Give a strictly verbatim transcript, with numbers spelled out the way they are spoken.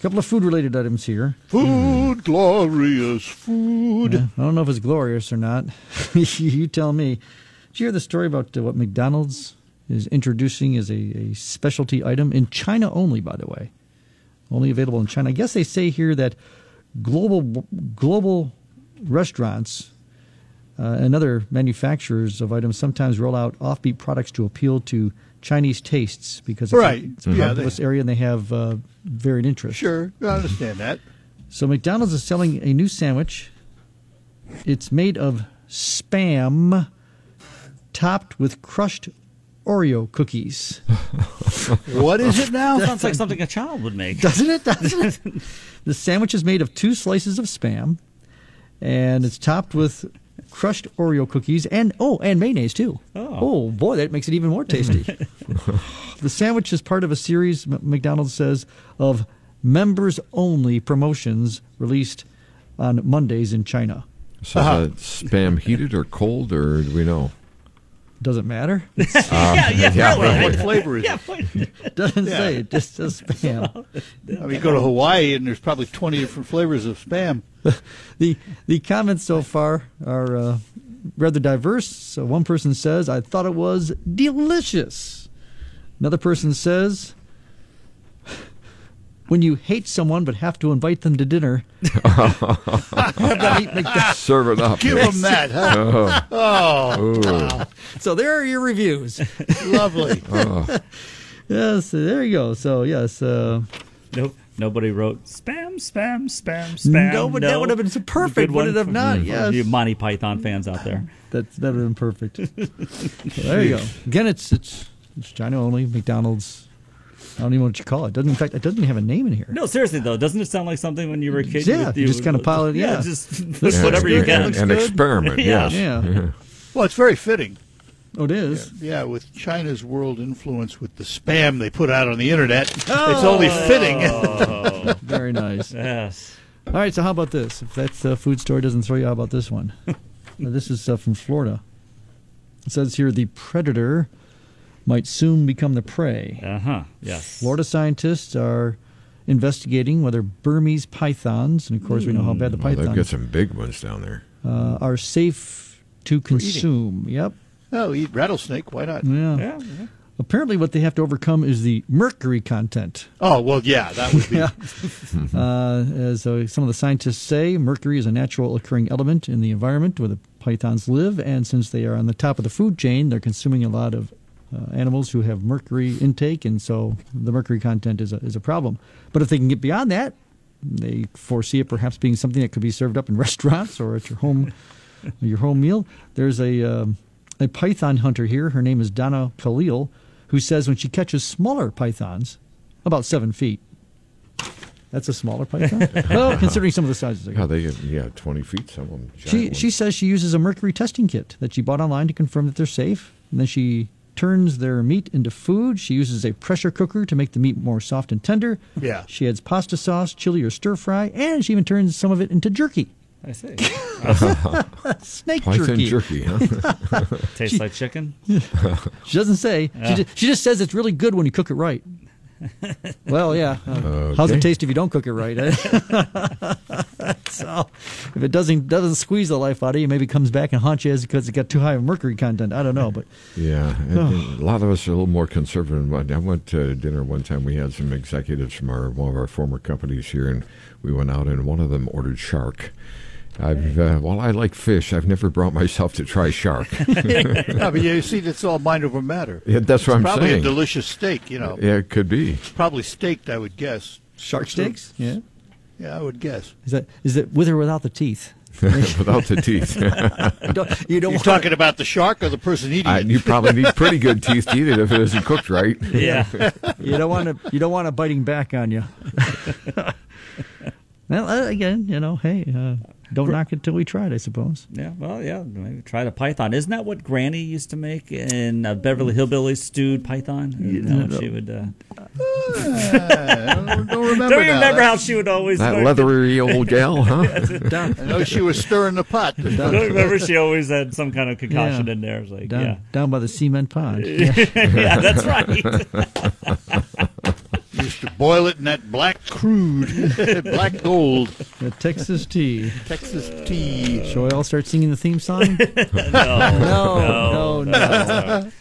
couple of food-related items here. Food, glorious food. Yeah, I don't know if it's glorious or not. You tell me. Did you hear the story about uh, what McDonald's is introducing as a, a specialty item in China only, by the way? Only available in China. I guess they say here that global global restaurants uh, and other manufacturers of items sometimes roll out offbeat products to appeal to Chinese tastes because it's right. a, it's a yeah, populous they, area and they have uh, varied interests. Sure, I understand that. So McDonald's is selling a new sandwich. It's made of Spam topped with crushed Oreo cookies. What is it now? Sounds like something a child would make. Doesn't it? Doesn't it? The sandwich is made of two slices of Spam, and it's topped with crushed Oreo cookies and, oh, and mayonnaise, too. Oh, oh boy, that makes it even more tasty. The sandwich is part of a series, McDonald's says, of members-only promotions released on Mondays in China. So Uh-huh. is that Spam heated or cold, or do we know? Doesn't matter. Uh, yeah, yeah, yeah, really. What flavor is Yeah, it? what- Doesn't Yeah. say. It just says Spam. I mean, you go to Hawaii and there's probably twenty different flavors of Spam. The the comments so far are uh, rather diverse. So one person says, "I thought it was delicious." Another person says, "When you hate someone but have to invite them to dinner, have them eat McDonald's." Serve it up. Give them that, huh? Oh, Oh, ooh. So there are your reviews. lovely. Oh. Yes, there you go. So yes, uh, Nope. Nobody wrote spam, spam, spam, spam. No, but that would have been so perfect, Good would it one have for- not? for Yes. You Monty Python fans out there. that's that would have been perfect. So there you go. Again, it's it's it's China only. McDonald's. I don't even know what you call it. Doesn't in fact it doesn't even have a name in here. No, seriously though, doesn't it sound like something when you were a kid? Yeah, would- you just kinda pile it- yeah. just This whatever looks you good. get. It looks An good. experiment, Yeah. yes. Yeah. Well, it's very fitting. Oh, it is. Yeah, with China's world influence with the Spam they put out on the internet, it's only fitting. Oh, Very nice. yes. All right, so how about this? If that uh, food story doesn't throw you, how about this one? Now, this is uh, from Florida. It says here the predator might soon become the prey. Uh huh. Yes. Florida scientists are investigating whether Burmese pythons, and of course we know how bad the Oh, they've got pythons some big ones down there. uh, are safe to consume. Yep. Oh, eat rattlesnake. Why not? Yeah. Yeah. yeah. Apparently, what they have to overcome is the mercury content. Oh, well, yeah, that would be. Yeah. uh, as uh, some of the scientists say, mercury is a natural occurring element in the environment where the pythons live, and since they are on the top of the food chain, they're consuming a lot of uh, animals who have mercury intake, and so the mercury content is a, is a problem. But if they can get beyond that, they foresee it perhaps being something that could be served up in restaurants or at your home your home meal. There's a um, a python hunter here. Her name is Donna Khalil, who says when she catches smaller pythons, about seven feet. That's a smaller python? Well, considering some of the sizes. Yeah, they get, yeah, twenty feet, some of them. giant She ones. she says she uses a mercury testing kit that she bought online to confirm that they're safe. And then she turns their meat into food. She uses a pressure cooker to make the meat more soft and tender. Yeah. She adds pasta sauce, chili, or stir fry, and she even turns some of it into jerky. I see. Snake Python jerky. jerky, huh? Tastes like chicken. She doesn't say. She, Yeah. just, she just says it's really good when you cook it right. Well, yeah. Uh, How's Okay. it taste if you don't cook it right? eh? So, if it doesn't doesn't squeeze the life out of you, maybe it comes back and haunts you as because it got too high of mercury content. I don't know, but Yeah, and- and a lot of us are a little more conservative. I went to dinner one time. We had some executives from our one of our former companies here, and we went out, and one of them ordered shark. I've uh, while I like fish, I've never brought myself to try shark. No, but you see, that's all mind over matter. Yeah, that's what It's I'm probably saying. a delicious steak, you know. Yeah, it could be. Probably steaked, I would guess. shark steaks. Yeah. Yeah, I would guess. Is that is it with or without the teeth? Without the teeth. You don't. You don't You're want talking about the shark or the person eating I, it? you probably need pretty good teeth to eat it if it isn't cooked right. Yeah. You don't want to. You don't want it biting back on you. Well, uh, again, you know, hey, uh, don't knock it till we tried, I suppose. Yeah, well, yeah, maybe try the python. Isn't that what Granny used to make in uh, Beverly Hillbillies stewed python? You know, no. she would. Uh, I don't, don't remember don't you now. remember how she would always? That like, leathery old gal, huh? Down, I know she was stirring the pot. I don't remember she always had some kind of concoction Yeah. in there. It's like, down, down by the cement pond. Yeah. yeah, yeah, that's right. used to boil it in that black crude, black gold The Texas tea. Texas tea. Shall we all start singing the theme song? no, No, no, no.